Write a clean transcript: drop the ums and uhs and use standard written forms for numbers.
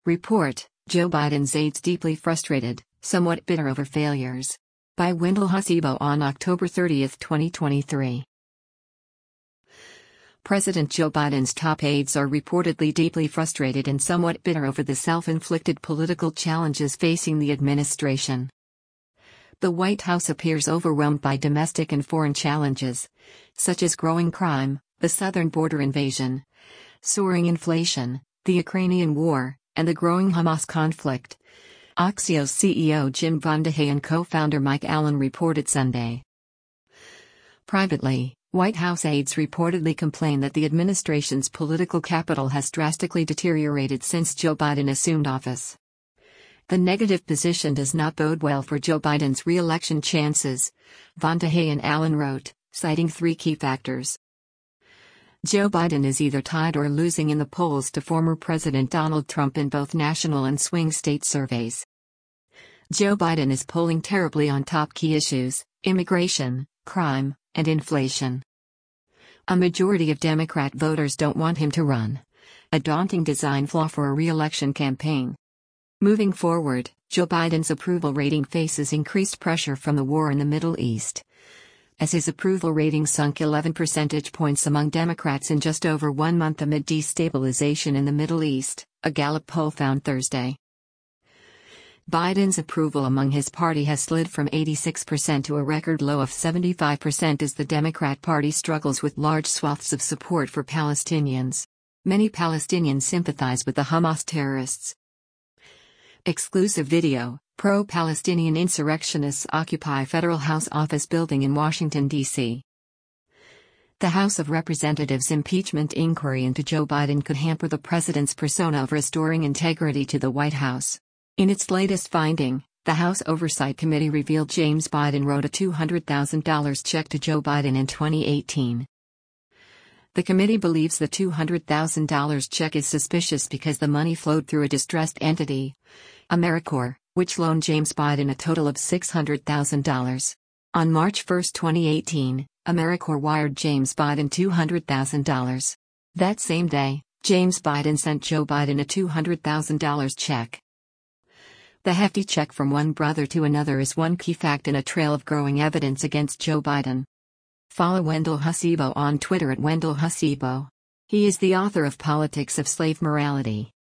Report: Joe Biden's aides deeply frustrated, somewhat bitter over failures. By Wendell Hasibo on October 30, 2023. President Joe Biden's top aides are reportedly deeply frustrated and somewhat bitter over the self-inflicted political challenges facing the administration. The White House appears overwhelmed by domestic and foreign challenges, such as growing crime, the southern border invasion, soaring inflation, the Ukrainian war, and the growing Hamas conflict. Axios CEO Jim Vandehei and co-founder Mike Allen reported Sunday. Privately, White House aides reportedly complain that the administration's political capital has drastically deteriorated since Joe Biden assumed office. The negative position does not bode well for Joe Biden's re-election chances, Vandehei and Allen wrote, citing three key factors. Joe Biden is either tied or losing in the polls to former President Donald Trump in both national and swing state surveys. Joe Biden is polling terribly on top key issues: immigration, crime, and inflation. A majority of Democrat voters don't want him to run, a daunting design flaw for a re-election campaign. Moving forward, Joe Biden's approval rating faces increased pressure from the war in the Middle East, as his approval rating sunk 11 percentage points among Democrats in just over 1 month amid destabilization in the Middle East, a Gallup poll found Thursday. Biden's approval among his party has slid from 86% to a record low of 75% as the Democrat Party struggles with large swaths of support for Palestinians. Many Palestinians sympathize with the Hamas terrorists. Exclusive video: pro-Palestinian insurrectionists occupy Federal House Office building in Washington, D.C. The House of Representatives impeachment inquiry into Joe Biden could hamper the president's persona of restoring integrity to the White House. In its latest finding, the House Oversight Committee revealed James Biden wrote a $200,000 check to Joe Biden in 2018. The committee believes the $200,000 check is suspicious because the money flowed through a distressed entity, AmeriCorps, which loaned James Biden a total of $600,000. On March 1, 2018, AmeriCorps wired James Biden $200,000. That same day, James Biden sent Joe Biden a $200,000 check. The hefty check from one brother to another is one key fact in a trail of growing evidence against Joe Biden. Follow Wendell Hasibo on Twitter at Wendell Hasibo. He is the author of Politics of Slave Morality.